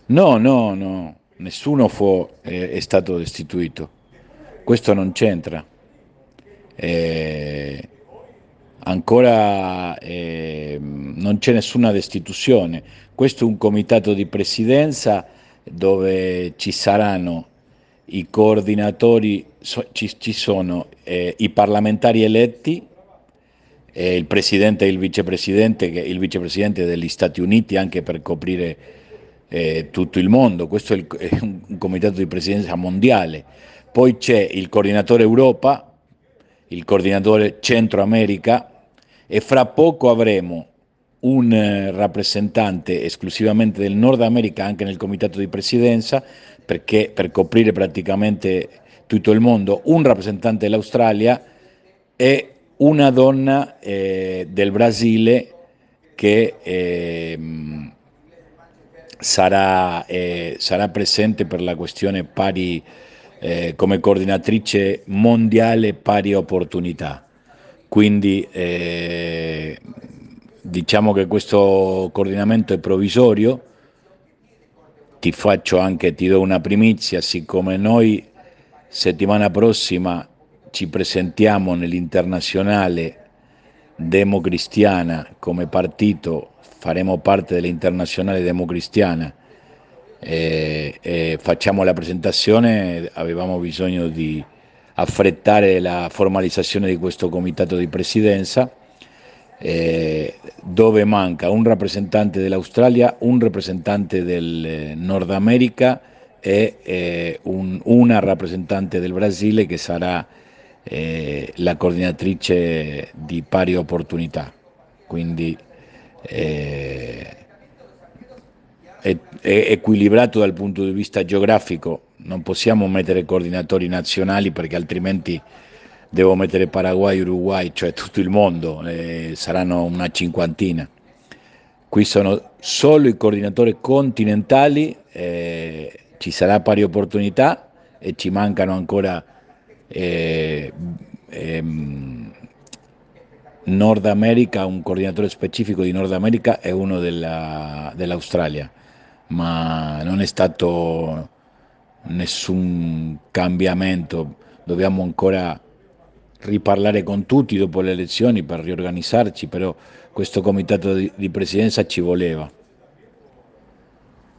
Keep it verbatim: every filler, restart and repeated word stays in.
No, no, no, nessuno fu, eh, è stato destituito. Questo non c'entra. Eh, ancora eh, non c'è nessuna destituzione. Questo è un comitato di presidenza dove ci saranno i coordinatori, so- ci, ci sono eh, i parlamentari eletti, eh, il presidente e il vicepresidente, che il vicepresidente degli Stati Uniti anche per coprire eh, tutto il mondo. Questo è, il- è un, un comitato di presidenza mondiale. Poi c'è il coordinatore Europa, il coordinatore Centro America e fra poco avremo un eh, rappresentante esclusivamente del Nord America anche nel comitato di presidenza, perché per coprire praticamente tutto il mondo, un rappresentante dell'Australia e una donna eh, del Brasile che eh, sarà, eh, sarà presente per la questione pari eh, come coordinatrice mondiale pari opportunità. Quindi eh, diciamo che questo coordinamento è provvisorio. Ti faccio anche, ti do una primizia, siccome noi settimana prossima ci presentiamo nell'internazionale democristiana come partito, faremo parte dell'internazionale democristiana e, e facciamo la presentazione, avevamo bisogno di affrettare la formalizzazione di questo comitato di presidenza eh, dove manca un rappresentante dell'Australia, un rappresentante del eh, Nord America e eh, un- una rappresentante del Brasile che sarà eh, la coordinatrice di pari opportunità. Quindi eh, è, è equilibrato dal punto di vista geografico, non possiamo mettere coordinatori nazionali perché altrimenti devo mettere Paraguay, Uruguay, cioè tutto il mondo, eh, saranno una cinquantina. Qui sono solo i coordinatori continentali, eh, ci sarà pari opportunità e ci mancano ancora eh, ehm, Nord America, un coordinatore specifico di Nord America e uno della- dell'Australia, ma non è stato nessun cambiamento, dobbiamo ancora riparlare con tutti dopo le elezioni per riorganizzarci, però questo comitato di, di presidenza ci voleva.